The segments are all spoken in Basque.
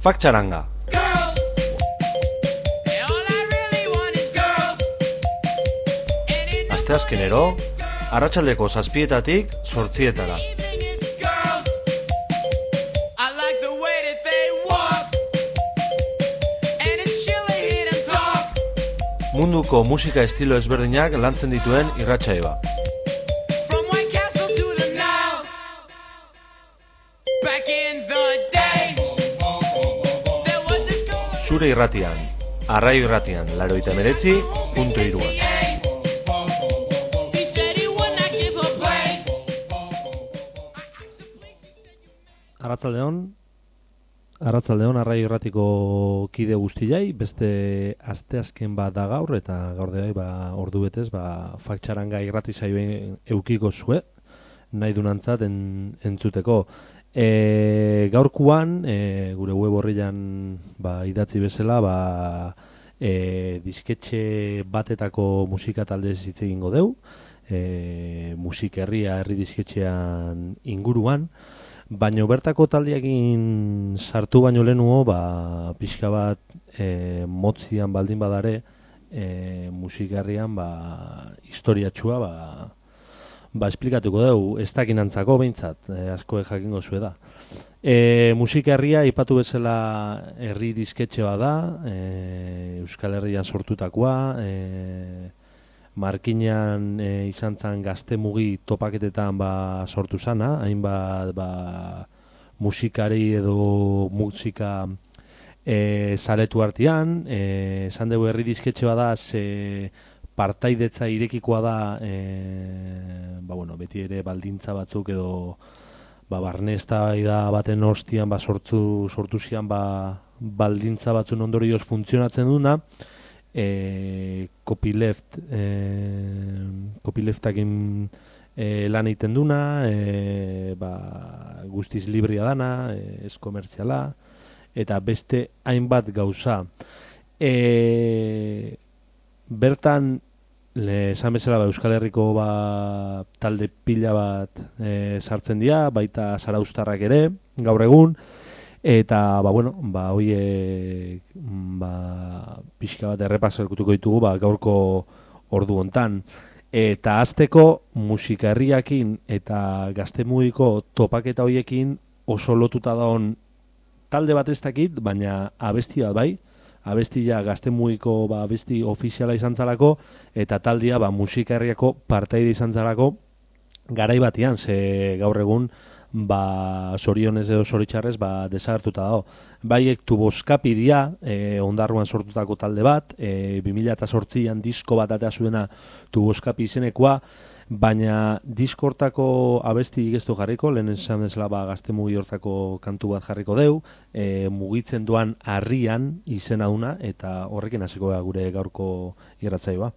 Faktxaranga. Asteazkenero, arratsaldeko 7:00 8:00. Munduko musika estilo ezberdinak lantzen dituen irratsaioa. Zure irratian, Arraio Irratian, 89.3. Arratsaldeon Arraio Irratiko kide guztiai, beste asteazken bat da gaur, eta gaur de ordu betez, Faktxaranga irrati saioen eukiko zue, nahi dunantzat entzuteko. Gaurkuan, gure web horrian idatzi bezala, disketxe batetako musika taldez hitz egingo deu, Musik Herria herri disketxean inguruan, baina bertako taldeekin sartu baino lehenuo, pixka bat motzian baldin badare, Musik Herrian historiatxua esplikatuko dugu, ez dakinantzako behintzat, asko jakingo zue da. Musik Herria ipatu bezala herri disketxe bada, Euskal Herrian sortutakoa, Markinan izan zan Gazte Mugi topaketetan sortu zana, hainbat musikari edo musika saretu artean, esan dugu herri disketxe bada, partaidetza irekikoa da, beti ere baldintza batzuk edo barne eztabaida baten ostian sortu zian baldintza batzun ondorioz funtzionatzen duna, copyleftakin lan egiten duna, guztiz libria dana, ez komertziala, eta beste hainbat gauza. Bertan, esan bezala Euskal Herriko talde pila bat sartzen dira, baita zarauztarrak ere, gaur egun, eta, hoiek pixka bat errepasakutuko ditugu gaurko ordu hontan. Eta hasteko Musika Herriakin eta Gaztemugiko topaketa hoiekin oso lotuta dagoen talde bat ez dakit, baina abesti bat bai, abestia Gaztemugiko abesti ofiziala izan zalako, eta taldea Musika Herriako partaide izan zalako garai batian, ze gaur egun zorionez edo zoritxarrez desagertuta dago. Baiek Tuboskapi dia, Ondarruan sortutako talde bat, 2008an disko bat atea zuena Tuboskapi izenekoa, baina diskortako abesti ez du jarriko, lehen esan bezala Gaztemugi hortako kantu bat jarriko deu, mugitzen duan harrian izena duna, eta horrekin hasiko da gure gaurko irratsaioa.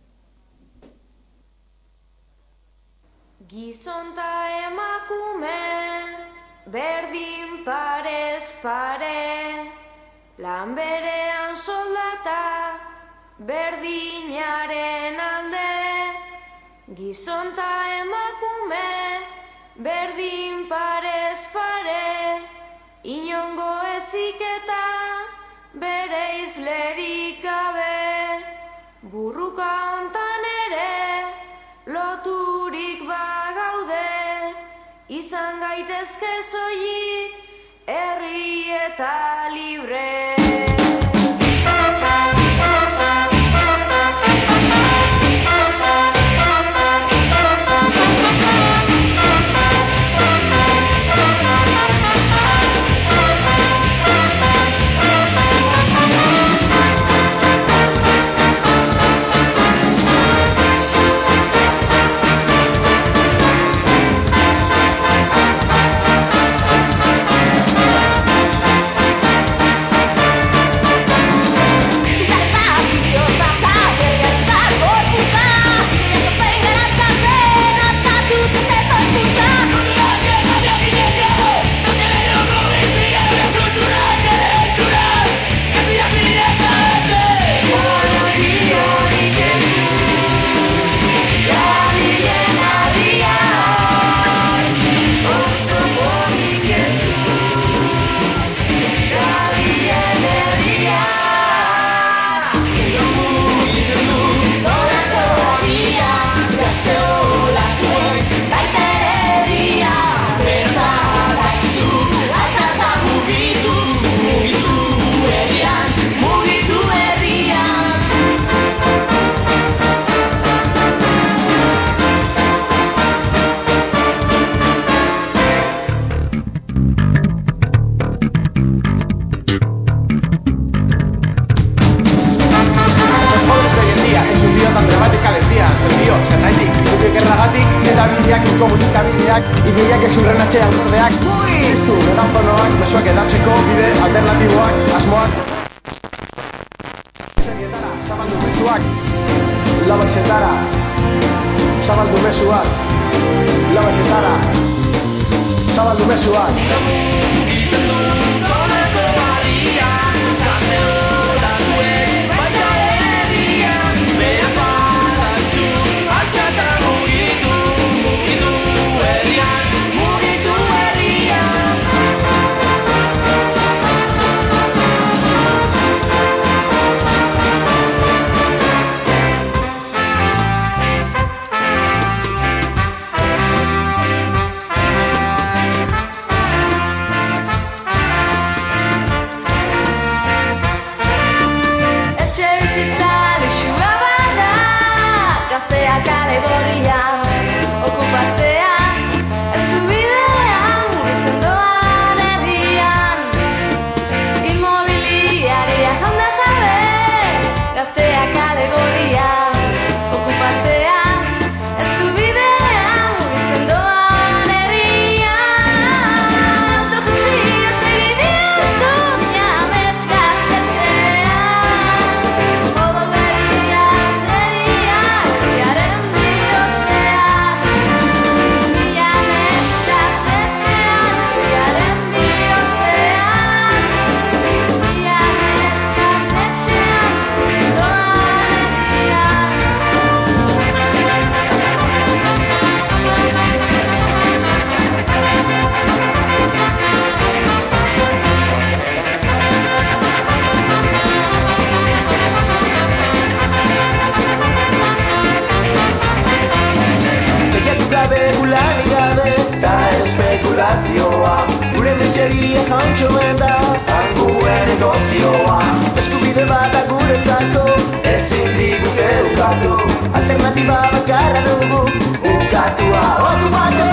Gizon ta emakume, berdin parez pare, lan berean soldata, berdinaren alde. Gizon ta emakume, berdin parez pare, inongo eziketa, bere izlerik gabe. Burruka hontan ere, loturik bagaude, izan gaitezke soilik, herri eta libre. Komunikatzeko komunikabideak, ideiak ezurren atxean gordeak. Piztu megafonoak, mezuak edatzeko bide alternatiboak, asmoak. Serietara, zabaldu mezuak, labaizetara, zabaldu mezuak, labaizetara, zabaldu mezuak. Kalegorian, okupatzean, eskubidean, mugitzen doan herrian. Inmobiliaria jaunda jabe, gazteak alegorian, okupatzean, eskubidean, mugitzen doan herrian. Autoguztiaz egin ditut jamets gaztetxean, odolderia zeria herriaren bihotzean. Mila amets gaztetxean, herriaren bihotzean. Mila amets gaztetxean, doan herrian. Lehiatu gabe, bulari gabe, eta espekulazioa. Gure miseria jantxo da, anguen negozioa. Eskubide bat da guretzako, ezin digute ukatu. Alternatiba bakarra dugu, ukatua, okupatu!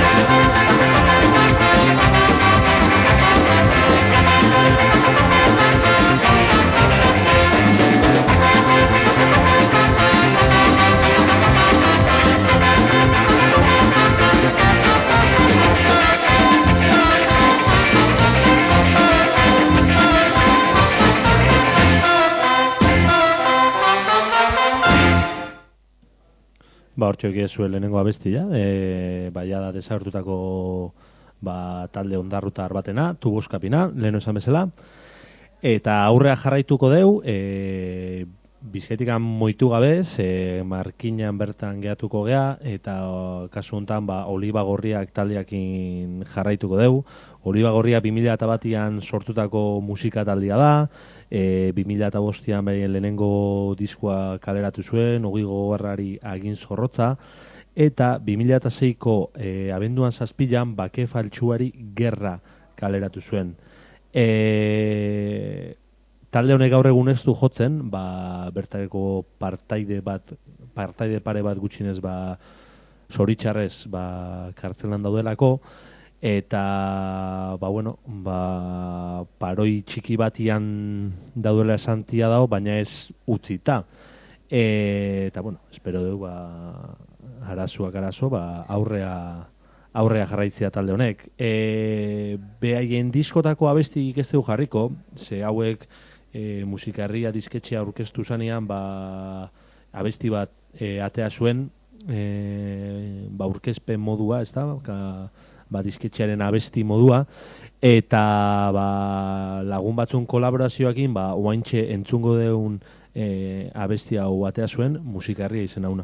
Hortxo egiezue lehenengo abestia, baia da desagertutako talde ondarrutar batena, Tuboskapina, leheno esan bezala, eta aurrea jarraituko deu, Bizkaitikan moitu gabez, Markinan bertan gehatuko gea, eta kasu honetan Oliba Gorriak taldeakin jarraituko deu. Oliba Gorria 2001an sortutako musika taldea da, 2005an lehenengo diskoa kaleratu zuen, Ogi Gogorrari agin zorrotza, eta 2006ko abenduan 7an Bake Faltsuari gerra kaleratu zuen. Talde honek gaur egun ez du jotzen, bertareko partaide pare bat gutxinez zoritxarrez kartzelan daudelako, eta paroi txiki batian daudela esantia dago, baina ez utzita. Eta espero dugu arazoak arazo, aurrea jarraitzea talde honek. Behaien diskotako abestik ez dugu jarriko, ze hauek musika herria disketxea aurkeztu zanean abesti bat atea zuen, aurkezpen modua, ez da, disketxearen abesti modua, eta lagun batzun kolaborazioakin oaintxe entzungo deun abesti hau atea zuen, musika herria izen hauna.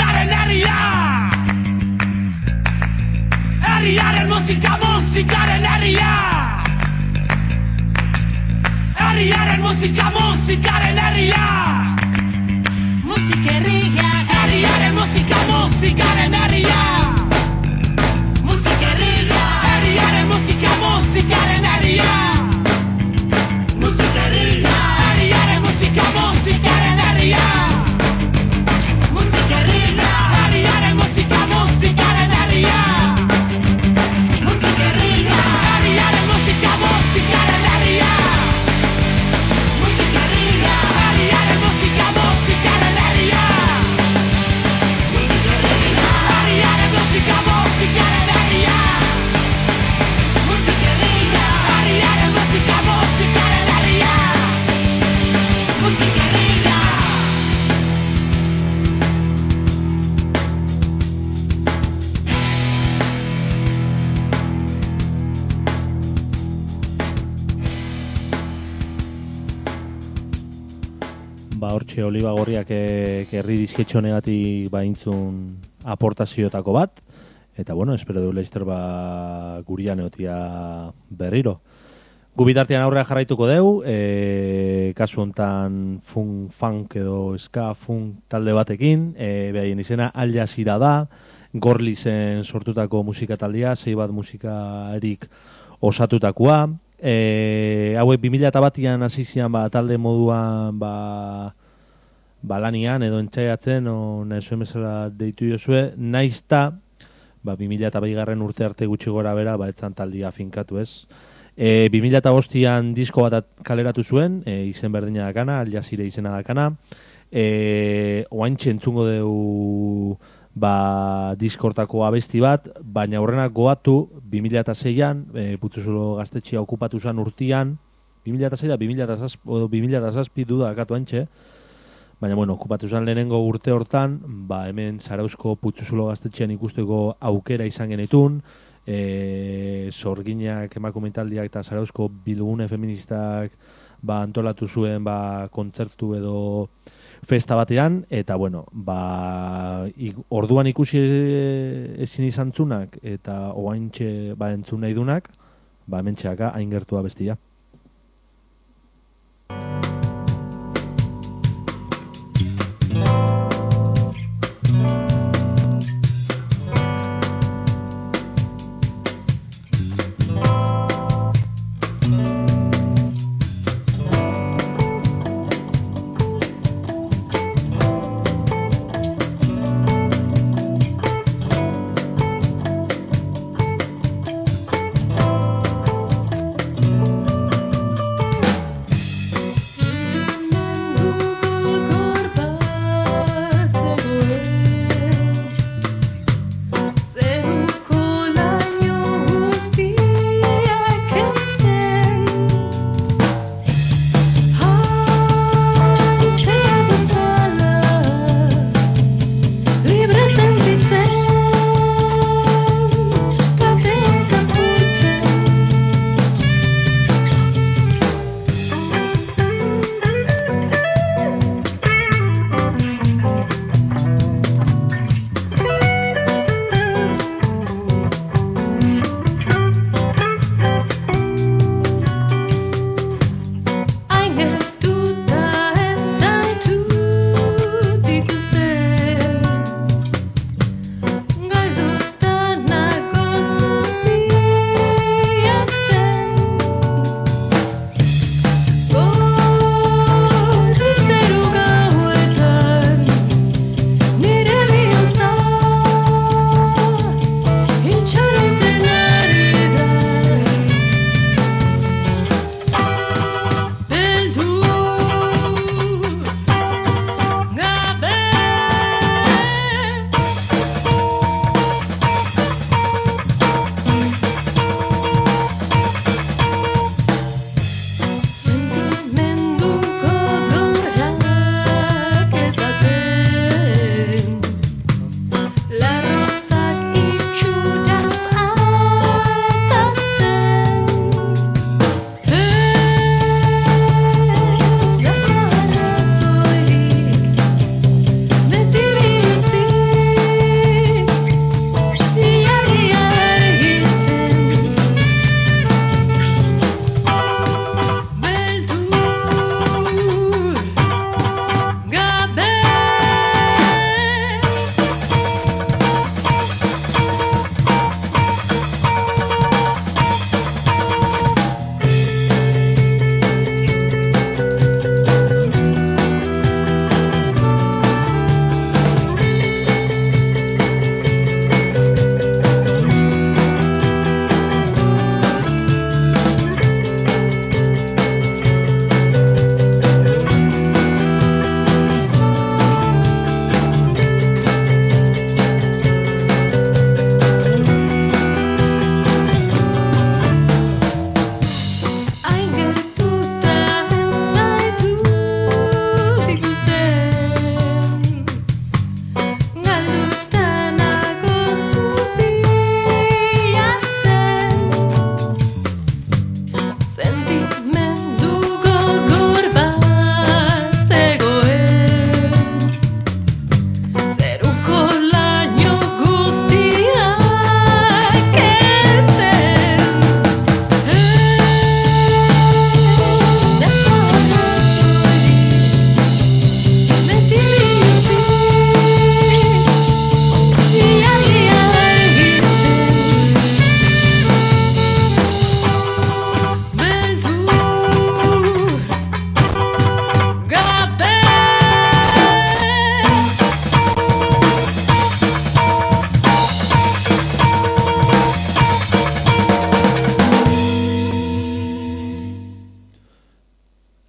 musikaren herria. Herriaren musika, musikaren herria. Herriaren musika, musikaren herria. Musikerria. Herriaren musika, musikaren herria. Musikerria. Herriaren musika, musikaren herria. Musikerria. Herriaren musika, musikaren herria. Musikerria. Herriaren musika, musikaren herria. Musikerria. Herriaren musika, musikaren herria. Musikerria. Herriaren musika, musikaren herria. Musikerria. Herriaren musika, musikaren herria. Musikerria. Herriaren musika, musikaren herria. Musikerria. Hortxe Oliba Gorriak herri disketxo negatik baintzun aportazioetako bat, eta bueno, espero du Leister gurian egotia berriro. Gu bitartean aurrera jarraituko deu, kasu hontan funk edo ska funk talde batekin, behaien izena Al Jazeera da, Gorlizen sortutako musika taldea, 6 bat musikarik osatutakoa. Hauek 2001an hasi zian talde moduan lanian edo entxaiatzen, nahi zuen bezala deitu jozue, naizta 2002 urte arte gutxi gora bera, etzan taldia finkatu ez. 2005an disko bat kaleratu zuen, izen berdina dakana, Al Jazeera izena dakana. Oaintxe entzungo dugu diskortako abesti bat, baina horrenak goatu 2006an, Putzuzulo gaztetxea okupatu zen urtian, 2006 da 2007 duda dakatu haintxe, baina bueno, okupatu zen lehenengo urte hortan, hemen Zarauzko Putzuzulo gaztetxean ikusteko aukera izan genitun, Sorginak emakumentaldiak eta Zarauzko bilgune feministak antolatu zuen kontzertu edo festa batean, eta bueno, orduan ikusi ezin izan zunak, eta oaintxe entzun nahi dunak, hemen txeaka hain gertua bestia.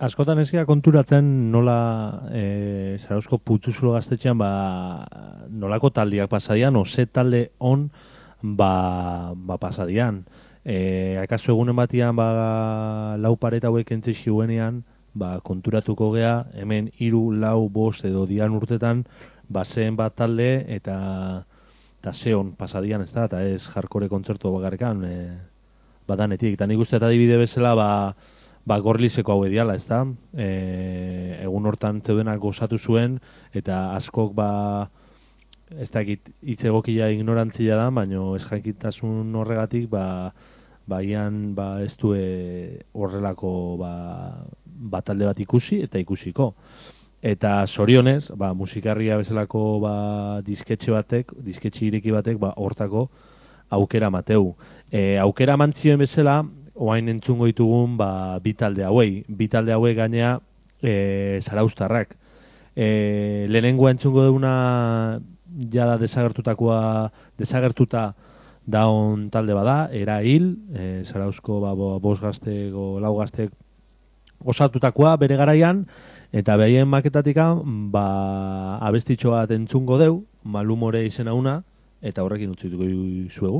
askotan ez gara konturatzen nola Zarauzko Putuzulo gaztetxean nolako taldiak pasadian, ose talde on pasadian. Akaso egunen batian lau pareta hauek entzesi guenean, konturatuko gea, hemen 3, 4, 5 edo dian urtetan, zen bat talde eta zeon pasadian, ez da, eta ez hardcore kontzertu bakarrekan badanetik. Eta nik uste eta adibide bezala Gorlizeko hau ediala, ez da? Egun hortan zeudenak gozatu zuen, eta askok ez dakit hitz egokia ignorantzia da, baino ez jakitasun horregatik ian ez du horrelako talde bat ikusi eta ikusiko. Eta zorionez, musikarria bezalako disketxe ireki batek hortako aukera mateu. Aukera mantzioen bezala, oain entzungo ditugun bi talde hauek gainea zarauztarrak. Lehenengoa entzungo duguna jada desagertuta daun talde bada, Era Hil, Zarauzko 5 gazteko 4 gaztek osatutakoa bere garaian, eta behien maketatik abestitxo bat entzungo deu, Malumore izena una, eta horrekin utzituko zuegu.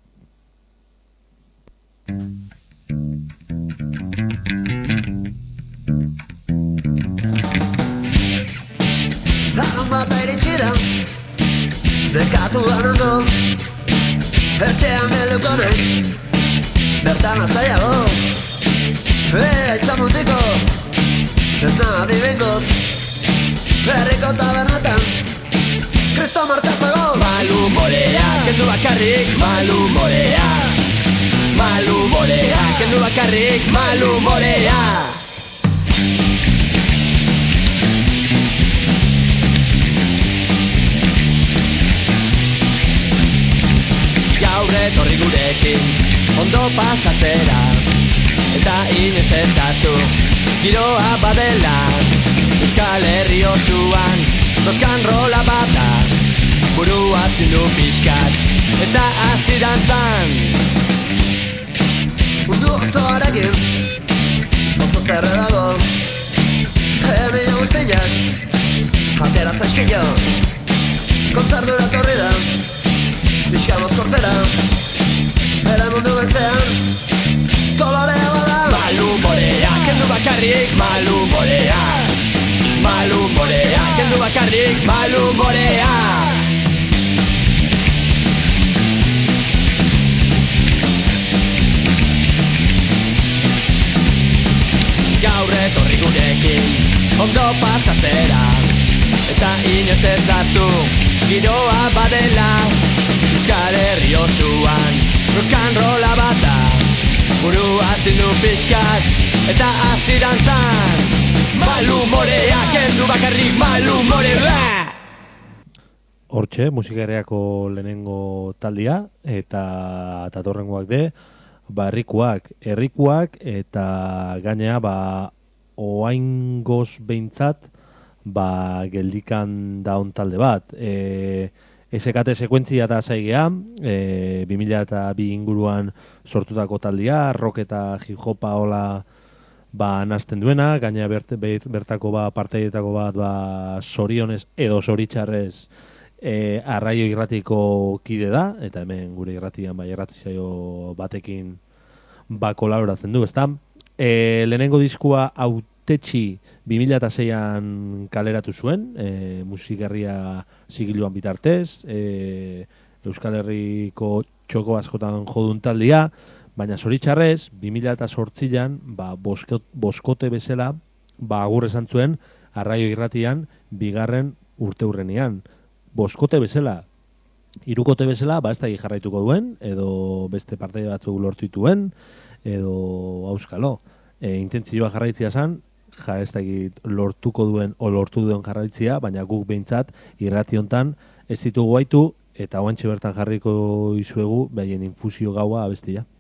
Lagun bata iritsira, bekatu ganando, etxean gelduko nahi, bertan azaiago, izan mutiko, ez nadi bengo, herriko tabernetan, Kristo martazago. Malhumorea, kendu bakarrik, malhumorea. Malhumorea, kendu bakarrik, malhumorea. Gaur etorri gurekin, ondo pasatzera, eta inoiz ez hartu, giroa badela, Euskal Herri osoan, rock'n'rolla bata, burua zindu pixkat, eta hasi dantzan. Mundu osoarekin, oso zerre dago, nire guztiak, atera zaizkio, kontzertura torri da, pixka mozkortzera, ere mundu beltzean, kolorea bada. Malhumorea, kendu bakarrik, malhumorea. Malhumorea, kendu bakarrik, malhumorea. Gaur etorri gurekin, ondo pasatzera, eta inoiz ez hartu, giroa badela, Euskal Herri osoan, rock'n'rolla bata, burua zindu pixkat, eta hasi dantzan. Malhumorea, kendu bakarrik, malhumorea. Hortxe, musikarriako lehenengo taldia, eta datorrengoak herrikuak, eta gainea, oaingoz behintzat, geldikan daun talde bat. SKT sekuentzia eta zaigea, 2002 inguruan sortutako taldia, rock eta hip-hopa hola nazten duena, gainea bertako parteietako bat zorionez edo zoritxarrez arraio irratiko kide da, eta hemen gure irratian irratzaio batekin kolaboratzen du, ezta? Lehenengo diskua Autetxi 2006an kaleratu zuen, musikarria zigiluan bitartez, Euskal Herriko txoko askotan jodun taldia, baina zoritxarrez, 2008an, boskote bezala, agur esan zuen, arraio irratian, 2. urteurrenean. Boskote bezala, 3kote bezala, ez da jarraituko duen, edo beste parte batzuk lortu dituen, edo auskalo. Intentzioa jarraitzia zen, ez da lortuko duen, o lortu duen jarraitzia, baina guk behintzat, irrati hontan ez ditugu gaitu, eta oantxe bertan jarriko izuegu, behien infusio gaua abestia.